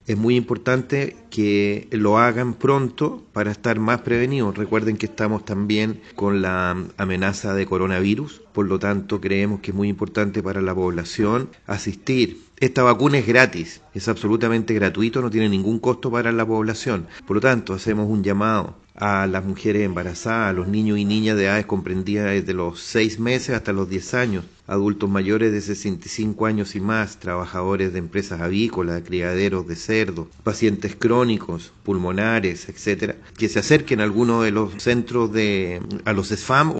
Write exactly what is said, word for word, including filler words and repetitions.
es muy importante que lo hagan pronto para estar más prevenidos. Recuerden que estamos también con la amenaza de coronavirus, por lo tanto creemos que es muy importante para la población asistir. Esta vacuna es gratis, es absolutamente gratuito, no tiene ningún costo para la población. Por lo tanto, hacemos un llamado a las mujeres embarazadas, a los niños y niñas de edades comprendidas desde los seis meses hasta los diez años, adultos mayores de sesenta y cinco años y más, trabajadores de empresas avícolas, criaderos de cerdos, pacientes crónicos, pulmonares, etcétera, que se acerquen a alguno de los centros de, a los S F A M